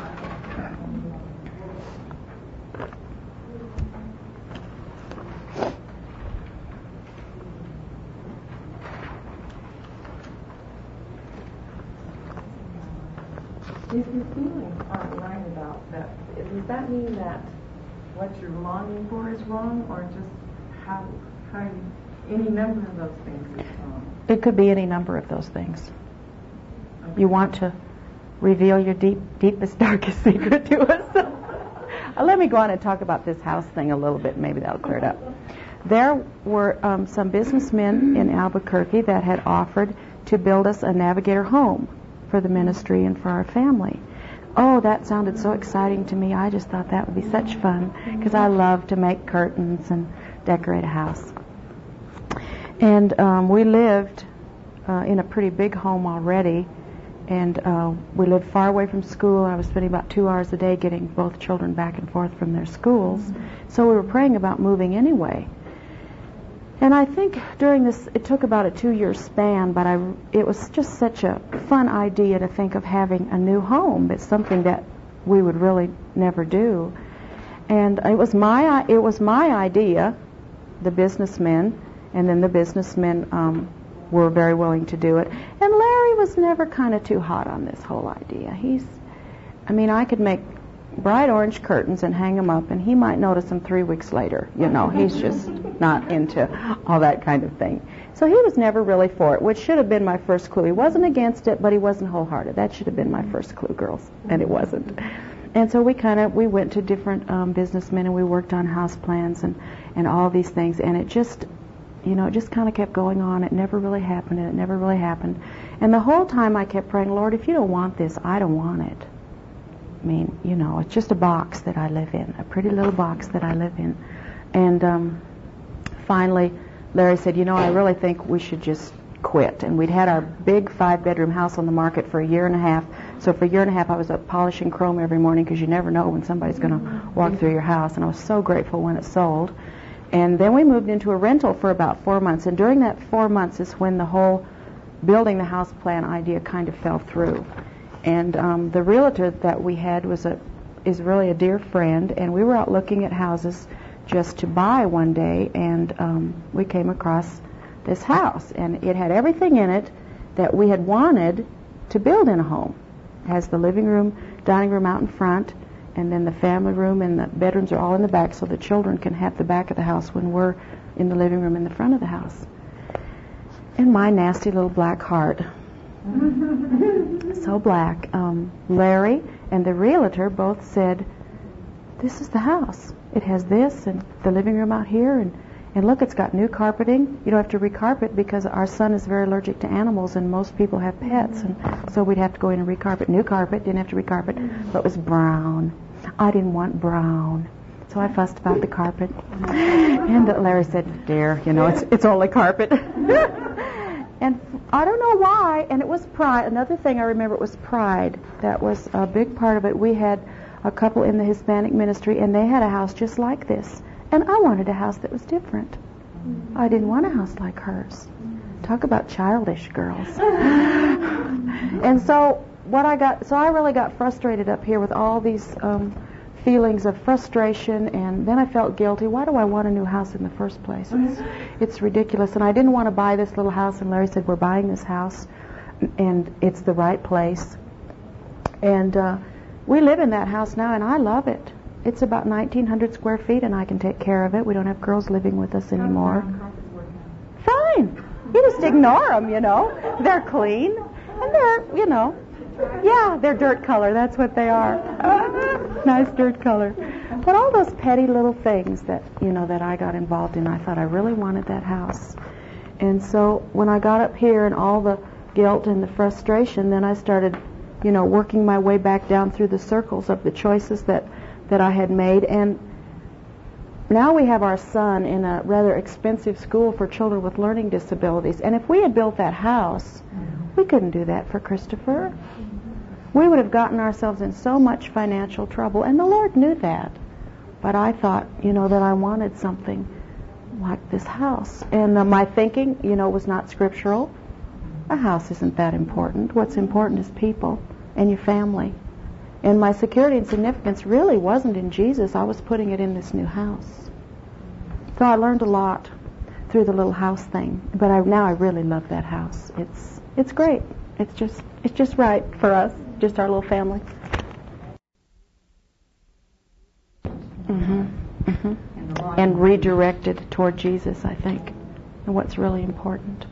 If your feelings aren't right about that, does that mean that what you're longing for is wrong, or just how any number of those things is wrong? It could be any number of those things. Okay. You want to reveal your deepest, darkest secret to us? Let me go on and talk about this house thing a little bit. Maybe that'll clear it up. There were some businessmen in Albuquerque that had offered to build us a Navigator home for the ministry and for our family. Oh, that sounded so exciting to me. I just thought that would be such fun, because I love to make curtains and decorate a house. And we lived in a pretty big home already, and we lived far away from school. I was spending about 2 hours a day getting both children back and forth from their schools. So we were praying about moving anyway. And I think during this, it took about a 2-year span, but it was just such a fun idea to think of having a new home. It's something that we would really never do. And it was my idea, the businessmen, and then the businessmen were very willing to do it. And Larry was never kind of too hot on this whole idea. I could make bright orange curtains and hang them up, and he might notice them 3 weeks later. He's just not into all that kind of thing. So he was never really for it, which should have been my first clue. He wasn't against it, but he wasn't wholehearted. That should have been my first clue, girls, and it wasn't. And so we went to different businessmen, and we worked on house plans and all these things, and it just kind of kept going on. It never really happened, and it never really happened. And the whole time I kept praying, Lord, if you don't want this, I don't want it. It's just a box that I live in, a pretty little box that I live in. And finally, Larry said, I really think we should just quit. And we'd had our big 5-bedroom house on the market for 1.5 years. So for 1.5 years, I was up polishing chrome every morning, because you never know when somebody's going to walk through your house. And I was so grateful when it sold. And then we moved into a rental for about 4 months. And during that 4 months is when the whole building the house plan idea kind of fell through. And the realtor that we had is really a dear friend, and we were out looking at houses just to buy one day, and we came across this house, and it had everything in it that we had wanted to build in a home. It has the living room, dining room out in front, and then the family room and the bedrooms are all in the back, so the children can have the back of the house when we're in the living room in the front of the house. And my nasty little black heart, so black, Larry and the realtor both said, this is the house. It has this and the living room out here, and look, it's got new carpeting. You don't have to recarpet because our son is very allergic to animals, and most people have pets, and so we'd have to go in and recarpet. New carpet, didn't have to recarpet, but it was brown. I didn't want brown, so I fussed about the carpet. And Larry said, dear, it's only carpet. And I don't know why, and it was pride. Another thing I remember, it was pride. That was a big part of it. We had a couple in the Hispanic ministry, and they had a house just like this. And I wanted a house that was different. I didn't want a house like hers. Talk about childish girls. And so so I really got frustrated up here with all these feelings of frustration, and then I felt guilty. Why do I want a new house in the first place? It's ridiculous. And I didn't want to buy this little house, and Larry said, we're buying this house, and it's the right place. And we live in that house now, and I love it. It's about 1,900 square feet, and I can take care of it. We don't have girls living with us anymore. Fine. You just ignore them, you know. They're clean, and they're, you know, yeah, they're dirt color. That's what they are. Nice dirt color. But all those petty little things that, you know, that I got involved in, I thought I really wanted that house. And so when I got up here and all the guilt and the frustration, then I started, you know, working my way back down through the circles of the choices that I had made. And now we have our son in a rather expensive school for children with learning disabilities. And if we had built that house, we couldn't do that for Christopher. We would have gotten ourselves in so much financial trouble, and the Lord knew that. But I thought, you know, that I wanted something like this house. And my thinking, you know, was not scriptural. A house isn't that important. What's important is people and your family. And my security and significance really wasn't in Jesus. I was putting it in this new house. So I learned a lot through the little house thing. But now I really love that house. It's great. It's just right for us, just our little family. And redirected toward Jesus, I think, and what's really important.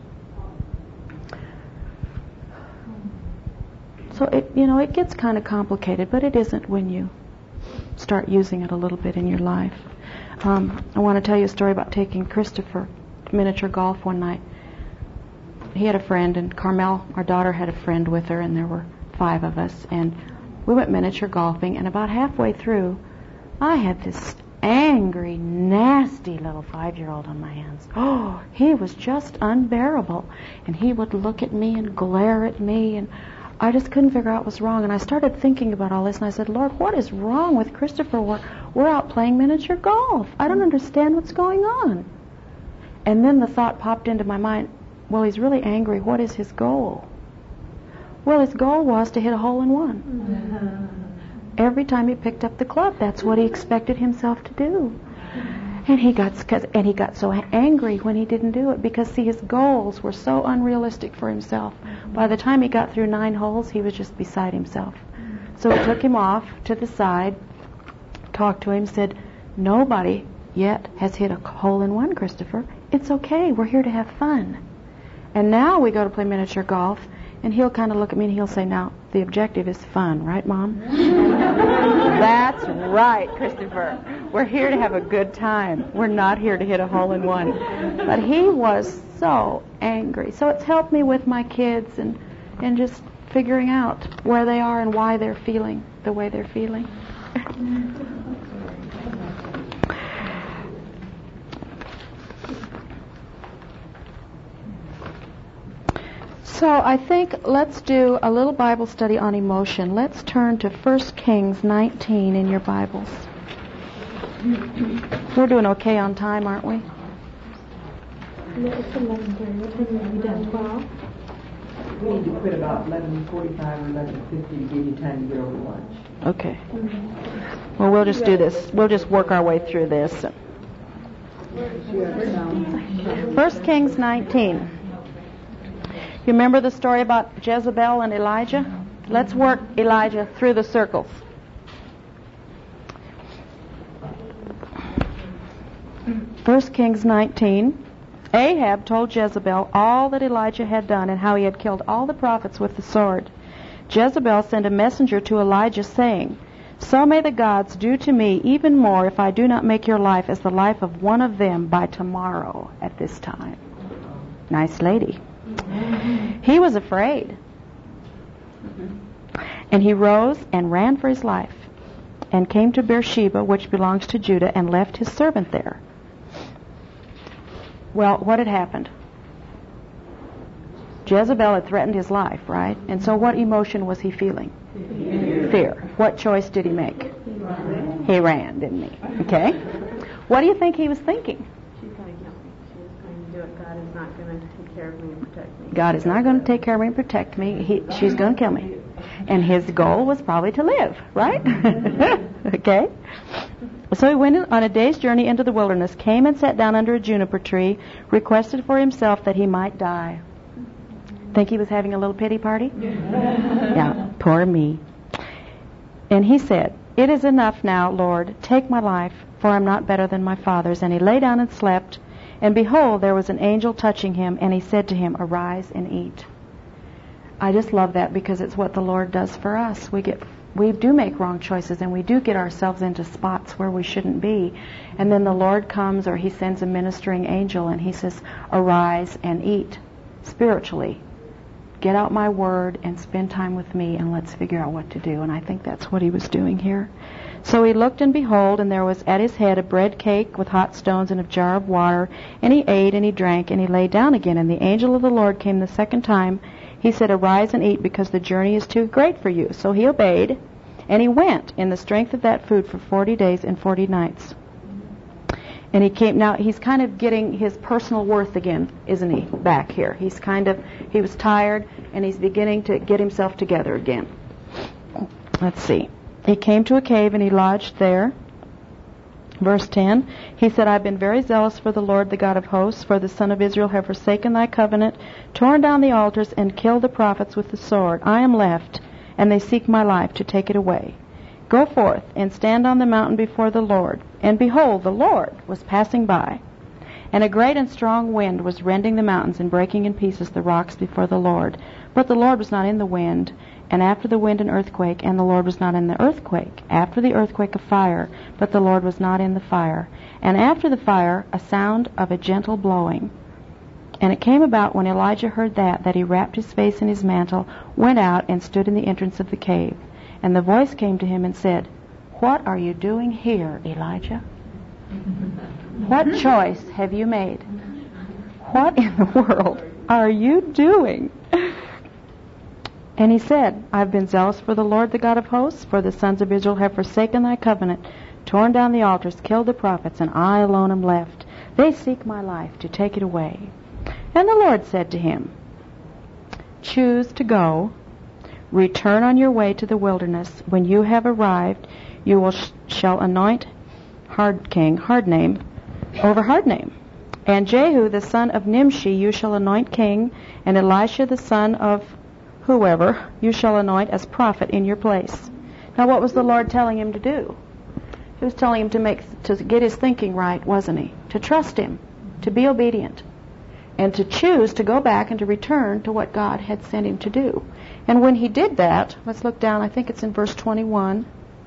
So it gets kind of complicated, but it isn't when you start using it a little bit in your life. I want to tell you a story about taking Christopher to miniature golf one night. He had a friend, and Carmel, our daughter, had a friend with her, and there were 5 of us, and we went miniature golfing, and about halfway through, I had this angry, nasty little 5-year-old on my hands. Oh, he was just unbearable, and he would look at me and glare at me, and I just couldn't figure out what was wrong, and I started thinking about all this, and I said, Lord, what is wrong with Christopher? We're out playing miniature golf. I don't understand what's going on. And then the thought popped into my mind, well, he's really angry. What is his goal? Well, his goal was to hit a hole-in-one. Every time he picked up the club, that's what he expected himself to do. And he got so angry when he didn't do it because, see, his goals were so unrealistic for himself. By the time he got through 9 holes, he was just beside himself. So we took him off to the side, talked to him, said, nobody yet has hit a hole-in-one, Christopher. It's okay. We're here to have fun. And now we go to play miniature golf, and he'll kind of look at me and he'll say, now, the objective is fun, right, Mom? That's right, Christopher. We're here to have a good time. We're not here to hit a hole-in-one. But he was so angry. So it's helped me with my kids and just figuring out where they are and why they're feeling the way they're feeling. So I think let's do a little Bible study on emotion. Let's turn to 1 Kings 19 in your Bibles. We're doing okay on time, aren't we? No, it's 11:30. What time are we done? 12? We need to quit about 11:45 or 11:50 to give you time to get over lunch. Okay. Well, we'll just do this. We'll just work our way through this. 1 Kings 19. You remember the story about Jezebel and Elijah? Let's work Elijah through the circles. First Kings 19. Ahab told Jezebel all that Elijah had done and how he had killed all the prophets with the sword. Jezebel sent a messenger to Elijah saying, so may the gods do to me even more if I do not make your life as the life of one of them by tomorrow at this time. Nice lady. He was afraid. And he rose and ran for his life and came to Beersheba, which belongs to Judah, and left his servant there. Well, what had happened? Jezebel had threatened his life, right? And so what emotion was he feeling? Fear. What choice did he make? He ran, didn't he? Okay. What do you think he was thinking? She's going to kill me. She was going to do do it, God is not going to take care of me and protect me. God is not going to take care of me and protect me. She's going to kill me. And his goal was probably to live, right? Okay? So he went on a day's journey into the wilderness, came and sat down under a juniper tree, requested for himself that he might die. Think he was having a little pity party? Yeah, poor me. And he said, "It is enough now, Lord, take my life, for I am not better than my fathers." And he lay down and slept. And behold, there was an angel touching him, and he said to him, "Arise and eat." I just love that because it's what the Lord does for us. We do make wrong choices, and we do get ourselves into spots where we shouldn't be. And then the Lord comes, or he sends a ministering angel, and he says, "Arise and eat," spiritually. Get out my word and spend time with me, and let's figure out what to do. And I think that's what he was doing here. So he looked, and behold, and there was at his head a bread cake with hot stones and a jar of water. And he ate, and he drank, and he lay down again. And the angel of the Lord came the second time. He said, "Arise and eat, because the journey is too great for you." So he obeyed, and he went in the strength of that food for 40 days and 40 nights. And he came, now he's kind of getting his personal worth again, isn't he, back here? He was tired, and he's beginning to get himself together again. Let's see. He came to a cave, and he lodged there. Verse 10, he said, "I've been very zealous for the Lord, the God of hosts, for the son of Israel have forsaken thy covenant, torn down the altars, and killed the prophets with the sword. I am left, and they seek my life to take it away. Go forth, and stand on the mountain before the Lord." And behold, the Lord was passing by, and a great and strong wind was rending the mountains and breaking in pieces the rocks before the Lord. But the Lord was not in the wind, and after the wind an earthquake, and the Lord was not in the earthquake. After the earthquake a fire, but the Lord was not in the fire. And after the fire a sound of a gentle blowing. And it came about when Elijah heard that he wrapped his face in his mantle, went out, and stood in the entrance of the cave. And the voice came to him and said, "What are you doing here, Elijah? What choice have you made? What in the world are you doing?" And he said, "I've been zealous for the Lord, the God of hosts, for the sons of Israel have forsaken thy covenant, torn down the altars, killed the prophets, and I alone am left. They seek my life to take it away." And the Lord said to him, "Choose to go, return on your way to the wilderness. When you have arrived, you shall anoint hard name, over hard name. And Jehu the son of Nimshi you shall anoint king, and Elisha the son of whoever you shall anoint as prophet in your place." Now what was the Lord telling him to do? He was telling him to get his thinking right, wasn't he? To trust him, to be obedient, and to choose to go back and to return to what God had sent him to do. And when he did that, let's look down, I think it's in verse 21.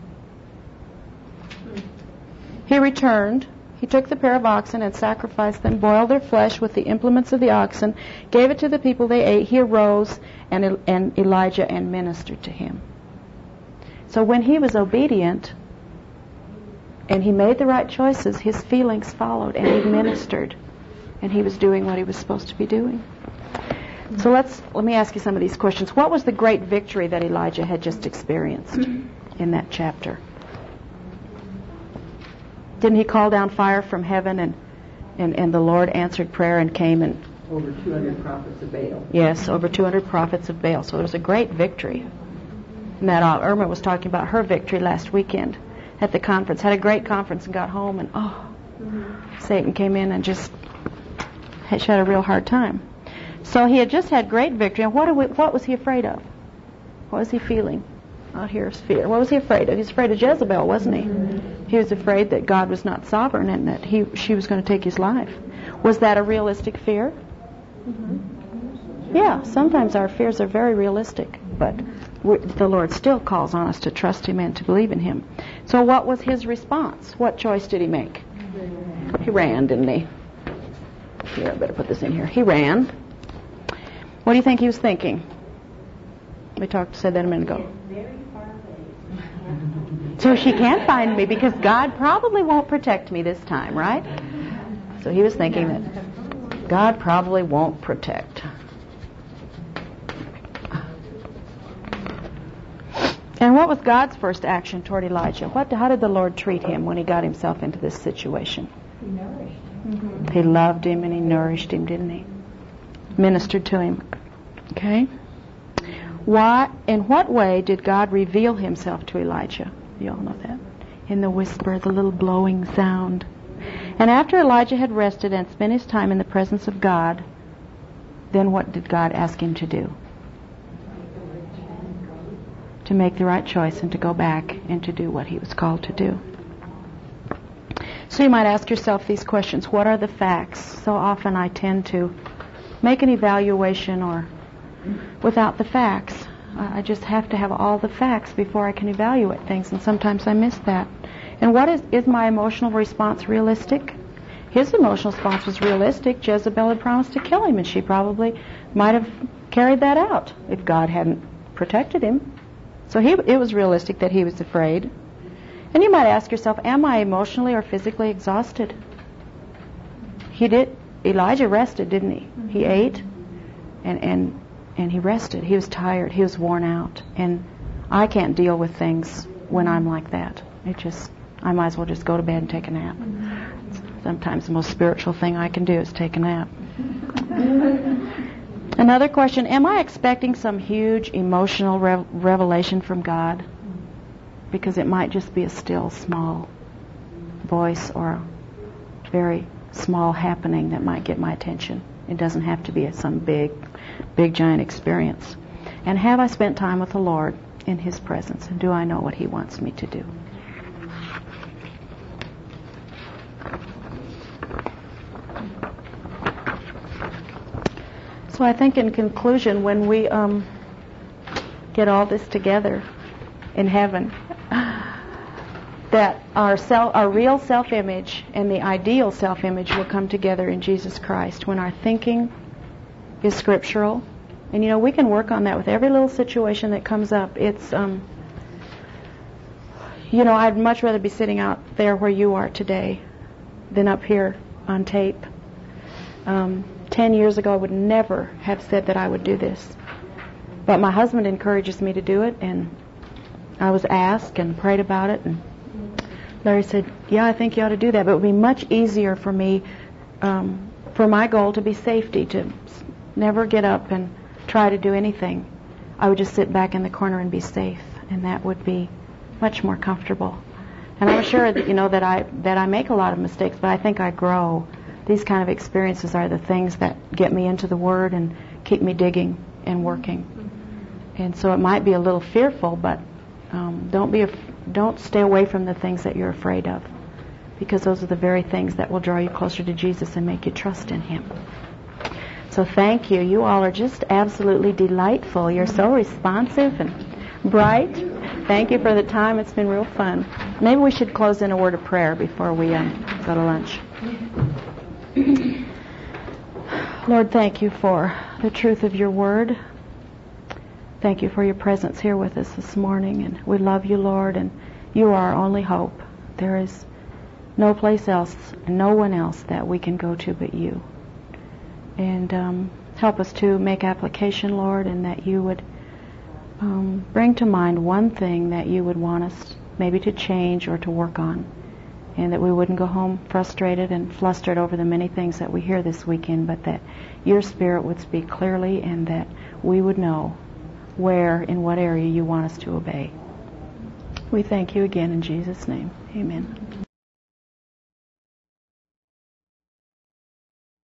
He returned. He took the pair of oxen and sacrificed them, boiled their flesh with the implements of the oxen, gave it to the people, they ate. He arose, and Elijah and ministered to him. So when he was obedient and he made the right choices, his feelings followed, and he ministered, and he was doing what he was supposed to be doing. So let me ask you some of these questions. What was the great victory that Elijah had just experienced in that chapter? Didn't he call down fire from heaven, and the Lord answered prayer and came and... Over 200 prophets of Baal. Yes, over 200 prophets of Baal. So there was a great victory. And that Irma was talking about her victory last weekend at the conference. Had a great conference and got home, and Satan came in and just she had a real hard time. So he had just had great victory. And what was he afraid of? What was he feeling? Out here is fear. What was he afraid of? He was afraid of Jezebel, wasn't he? He was afraid that God was not sovereign and that she was going to take his life. Was that a realistic fear? Yeah, sometimes our fears are very realistic, but the Lord still calls on us to trust him and to believe in him. So what was his response? What choice did he make? He ran, didn't he? Here, I better put this in here. He ran. What do you think he was thinking? We said that a minute ago. So she can't find me because God probably won't protect me this time, right? So he was thinking that God probably won't protect. And what was God's first action toward Elijah? How did the Lord treat him when he got himself into this situation? He nourished He loved him and he nourished him, didn't he? Ministered to him. Okay? In what way did God reveal himself to Elijah? You all know that. In the whisper, the little blowing sound. And after Elijah had rested and spent his time in the presence of God, then what did God ask him to do? To make the right choice and to go back and to do what he was called to do. So you might ask yourself these questions. What are the facts? So often I tend to make an evaluation or without the facts. I just have to have all the facts before I can evaluate things, and sometimes I miss that. And what is my emotional response realistic? His emotional response was realistic. Jezebel had promised to kill him, and she probably might have carried that out if God hadn't protected him. So it was realistic that he was afraid. And you might ask yourself, am I emotionally or physically exhausted? Elijah rested, didn't he? He ate and he rested. He was tired. He was worn out. And I can't deal with things when I'm like that. I might as well just go to bed and take a nap. Sometimes the most spiritual thing I can do is take a nap. Another question, am I expecting some huge emotional revelation from God? Because it might just be a still, small voice or a very small happening that might get my attention. It doesn't have to be some big, giant experience. And have I spent time with the Lord in His presence? And do I know what He wants me to do? So I think in conclusion, when we get all this together in heaven, that our real self-image and the ideal self-image will come together in Jesus Christ when our thinking is scriptural. And we can work on that with every little situation that comes up. It's I'd much rather be sitting out there where you are today than up here on tape. 10 years ago I would never have said that I would do this. But my husband encourages me to do it, and I was asked and prayed about it, and Larry said, yeah, I think you ought to do that. But it would be much easier for me, for my goal to be safety, to never get up and try to do anything. I would just sit back in the corner and be safe, and that would be much more comfortable. And I'm sure that I make a lot of mistakes, but I think I grow. These kind of experiences are the things that get me into the Word and keep me digging and working. And so it might be a little fearful, but don't stay away from the things that you're afraid of, because those are the very things that will draw you closer to Jesus and make you trust in Him. So thank you. You all are just absolutely delightful. You're so responsive and bright. Thank you for the time. It's been real fun. Maybe we should close in a word of prayer before we go to lunch. Lord, thank you for the truth of your word. Thank you for your presence here with us this morning. And we love you, Lord, and you are our only hope. There is no place else, and no one else that we can go to but you. And help us to make application, Lord, and that you would bring to mind one thing that you would want us maybe to change or to work on. And that we wouldn't go home frustrated and flustered over the many things that we hear this weekend, but that your Spirit would speak clearly and that we would know where, in what area you want us to obey. We thank you again in Jesus' name. Amen.